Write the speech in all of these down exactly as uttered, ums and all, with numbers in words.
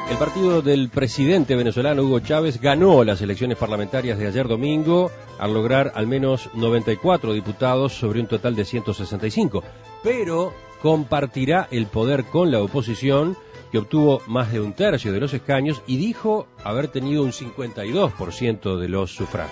El partido del presidente venezolano Hugo Chávez ganó las elecciones parlamentarias de ayer domingo al lograr al menos noventa y cuatro diputados sobre un total de ciento sesenta y cinco, pero compartirá el poder con la oposición, que obtuvo más de un tercio de los escaños y dijo haber tenido un cincuenta y dos por ciento de los sufragios.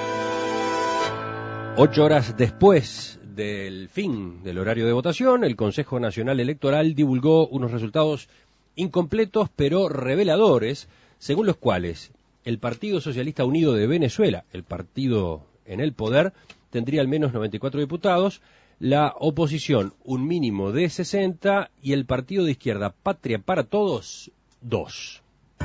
Ocho horas después del fin del horario de votación, el Consejo Nacional Electoral divulgó unos resultados incompletos pero reveladores, según los cuales el Partido Socialista Unido de Venezuela, el partido en el poder, tendría al menos noventa y cuatro diputados, la oposición un mínimo de sesenta y el partido de izquierda Patria para Todos, dos.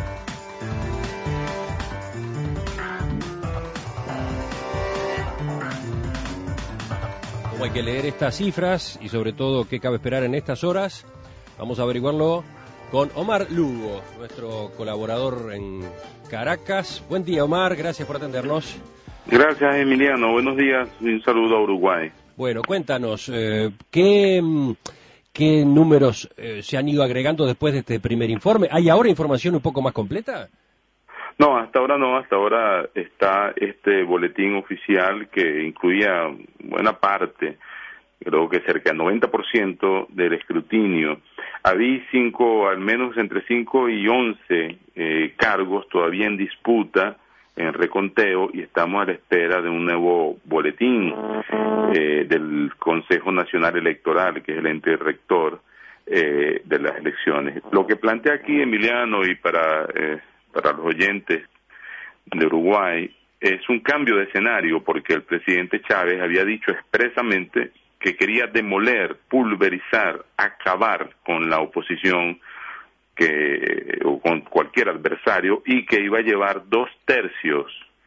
¿Cómo hay que leer estas cifras y sobre todo qué cabe esperar en estas horas? Vamos a averiguarlo con Omar Lugo, nuestro colaborador en Caracas. Buen día, Omar, gracias por atendernos. Gracias, Emiliano. Buenos días y un saludo a Uruguay. Bueno, cuéntanos, eh, ¿qué, qué números eh, se han ido agregando después de este primer informe? ¿Hay ahora información un poco más completa? No, hasta ahora no, hasta ahora está este boletín oficial que incluía buena parte, creo que cerca del noventa por ciento del escrutinio. Había cinco, al menos entre cinco y once eh, cargos todavía en disputa, en reconteo, y estamos a la espera de un nuevo boletín eh, del Consejo Nacional Electoral, que es el ente rector eh, de las elecciones. Lo que plantea aquí Emiliano y para, eh, para los oyentes de Uruguay es un cambio de escenario, porque el presidente Chávez había dicho expresamente que quería demoler, pulverizar, acabar con la oposición que o con cualquier adversario y que iba a llevar dos tercios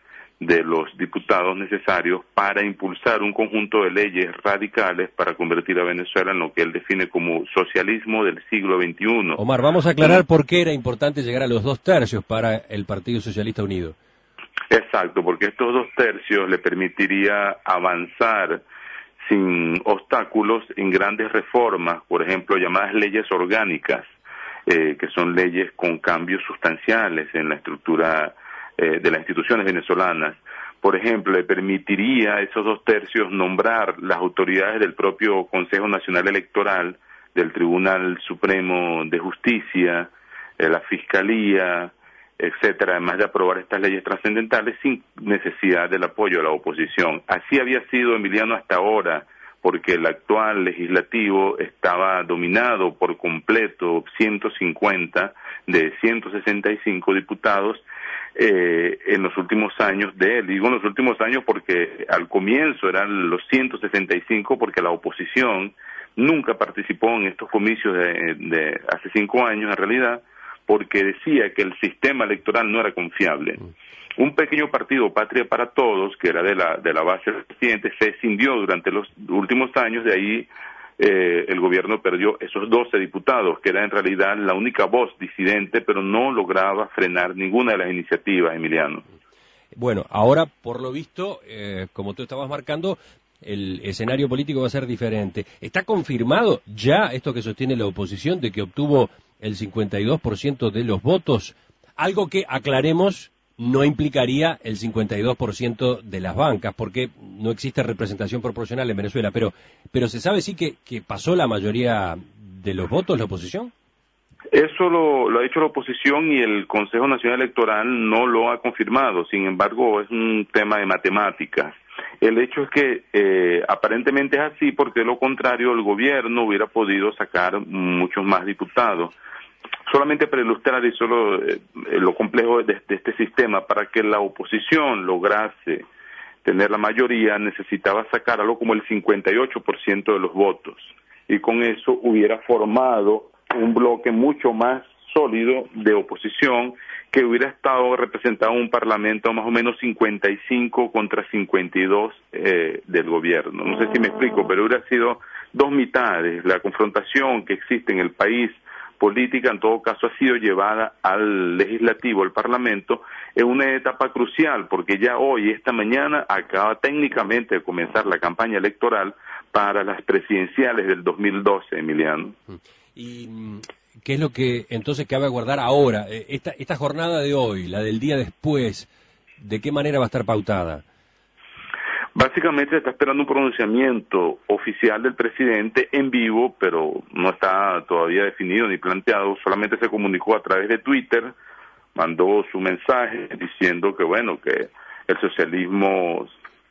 de los diputados necesarios para impulsar un conjunto de leyes radicales para convertir a Venezuela en lo que él define como socialismo del siglo veintiuno. Omar, vamos a aclarar por qué era importante llegar a los dos tercios para el Partido Socialista Unido. Exacto, porque estos dos tercios le permitiría avanzar sin obstáculos en grandes reformas, por ejemplo, llamadas leyes orgánicas, eh, que son leyes con cambios sustanciales en la estructura eh, de las instituciones venezolanas. Por ejemplo, le permitiría a esos dos tercios nombrar las autoridades del propio Consejo Nacional Electoral, del Tribunal Supremo de Justicia, eh, la Fiscalía, etcétera, además de aprobar estas leyes trascendentales sin necesidad del apoyo de la oposición. Así había sido, Emiliano, hasta ahora, porque el actual legislativo estaba dominado por completo, ciento cincuenta de ciento sesenta y cinco diputados eh, en los últimos años de él. Digo en los últimos años porque al comienzo eran los ciento sesenta y cinco, porque la oposición nunca participó en estos comicios de, de hace cinco años, en realidad, porque decía que el sistema electoral no era confiable. Un pequeño partido, Patria para Todos, que era de la de la base del presidente, se escindió durante los últimos años, de ahí eh, el gobierno perdió esos doce diputados, que era en realidad la única voz disidente, pero no lograba frenar ninguna de las iniciativas, Emiliano. Bueno, ahora, por lo visto, eh, como tú estabas marcando, el escenario político va a ser diferente. ¿Está confirmado ya esto que sostiene la oposición de que obtuvo el cincuenta y dos por ciento de los votos? Algo que, aclaremos, no implicaría el cincuenta y dos por ciento de las bancas, porque no existe representación proporcional en Venezuela, pero pero ¿se sabe sí que, que pasó la mayoría de los votos la oposición? Eso lo, lo ha hecho la oposición y el Consejo Nacional Electoral no lo ha confirmado. Sin embargo, es un tema de matemáticas. El hecho es que eh, aparentemente es así, porque de lo contrario el gobierno hubiera podido sacar muchos más diputados. Solamente para ilustrar y solo eh, lo complejo de, de este sistema, para que la oposición lograse tener la mayoría necesitaba sacar algo como el cincuenta y ocho por ciento de los votos, y con eso hubiera formado un bloque mucho más sólido de oposición, que hubiera estado representado en un parlamento más o menos cincuenta y cinco contra cincuenta y dos eh, del gobierno. No sé si me explico, pero hubiera sido dos mitades. La confrontación que existe en el país política, en todo caso, ha sido llevada al legislativo, al parlamento, en una etapa crucial, porque ya hoy, esta mañana, acaba técnicamente de comenzar la campaña electoral para las presidenciales del dos mil doce, Emiliano. ¿Y ¿qué es lo que entonces cabe aguardar ahora? Esta, esta jornada de hoy, la del día después, ¿de qué manera va a estar pautada? Básicamente se está esperando un pronunciamiento oficial del presidente en vivo, pero no está todavía definido ni planteado, solamente se comunicó a través de Twitter, mandó su mensaje diciendo que bueno, que el socialismo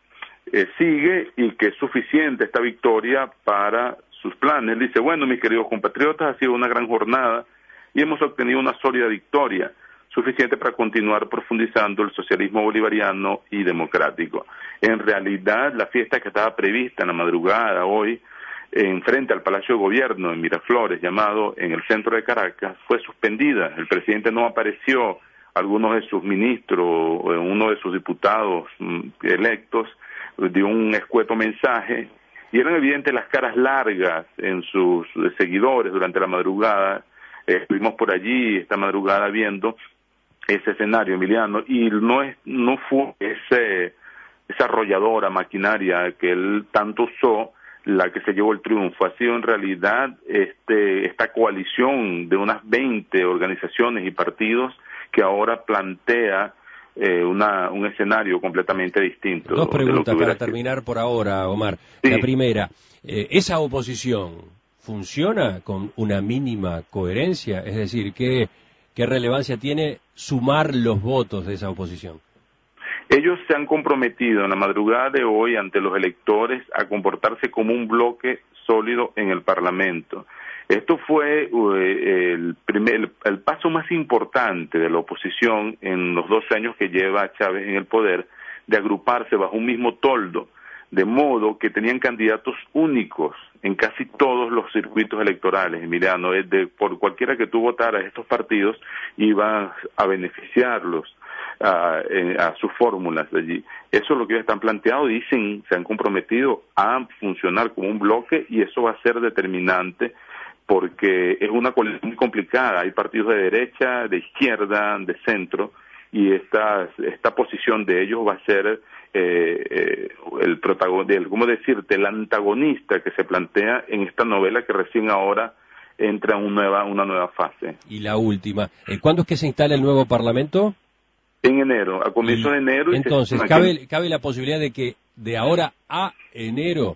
eh, sigue y que es suficiente esta victoria para sus planes. Él dice, bueno, mis queridos compatriotas, ha sido una gran jornada y hemos obtenido una sólida victoria, suficiente para continuar profundizando el socialismo bolivariano y democrático. En realidad, la fiesta que estaba prevista en la madrugada hoy, en frente al Palacio de Gobierno en Miraflores, llamado en el centro de Caracas, fue suspendida. El presidente no apareció, algunos de sus ministros, uno de sus diputados electos, dio un escueto mensaje, y eran evidentes las caras largas en sus seguidores durante la madrugada. Eh, estuvimos por allí esta madrugada viendo ese escenario, Emiliano, y no es no fue ese esa arrolladora maquinaria que él tanto usó la que se llevó el triunfo, ha sido en realidad este esta coalición de unas veinte organizaciones y partidos que ahora plantea eh, una un escenario completamente distinto. Dos preguntas para terminar por ahora, Omar. Sí. La primera, eh, ¿esa oposición funciona con una mínima coherencia? Es decir, ¿qué, qué relevancia tiene sumar los votos de esa oposición? Ellos se han comprometido en la madrugada de hoy ante los electores a comportarse como un bloque sólido en el Parlamento. Esto fue eh, el, primer, el, el paso más importante de la oposición en los doce años que lleva Chávez en el poder, de agruparse bajo un mismo toldo, de modo que tenían candidatos únicos en casi todos los circuitos electorales, Emiliano. De, por cualquiera que tú votaras, estos partidos iban a beneficiarlos a, a sus fórmulas de allí. Eso es lo que ellos están planteando, dicen, se han comprometido a funcionar como un bloque, y eso va a ser determinante porque es una coalición muy complicada. Hay partidos de derecha, de izquierda, de centro, y esta, esta posición de ellos va a ser eh, eh, el protagonista, ¿cómo decirte?, el antagonista que se plantea en esta novela que recién ahora entra en una nueva, una nueva fase. Y la última, ¿cuándo es que se instala el nuevo Parlamento? En enero, a comienzos de enero. Y entonces, ¿cabe, ¿cabe la posibilidad de que de ahora a enero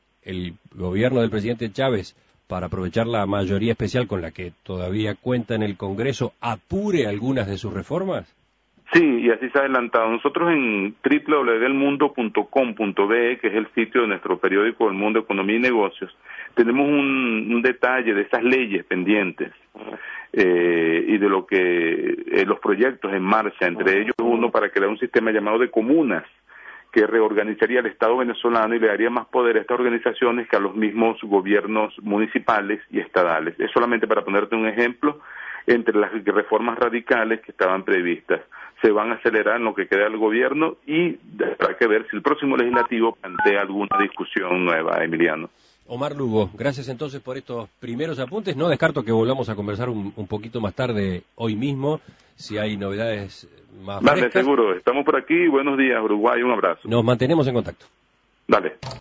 el gobierno del presidente Chávez, para aprovechar la mayoría especial con la que todavía cuenta en el Congreso, apure algunas de sus reformas? Sí, y así se ha adelantado. Nosotros en doble u doble u doble u punto el mundo punto com punto be, que es el sitio de nuestro periódico El Mundo, Economía y Negocios, tenemos un, un detalle de esas leyes pendientes eh, y de lo que eh, los proyectos en marcha, entre ellos uno para crear un sistema llamado de comunas, que reorganizaría el Estado venezolano y le daría más poder a estas organizaciones que a los mismos gobiernos municipales y estadales. Es solamente para ponerte un ejemplo entre las reformas radicales que estaban previstas. Se van a acelerar en lo que queda del gobierno y habrá que ver si el próximo legislativo plantea alguna discusión nueva, Emiliano. Omar Lugo, gracias entonces por estos primeros apuntes. No descarto que volvamos a conversar un, un poquito más tarde hoy mismo, si hay novedades más Dale, frescas. seguro. Estamos por aquí. Buenos días, Uruguay. Un abrazo. Nos mantenemos en contacto. Dale.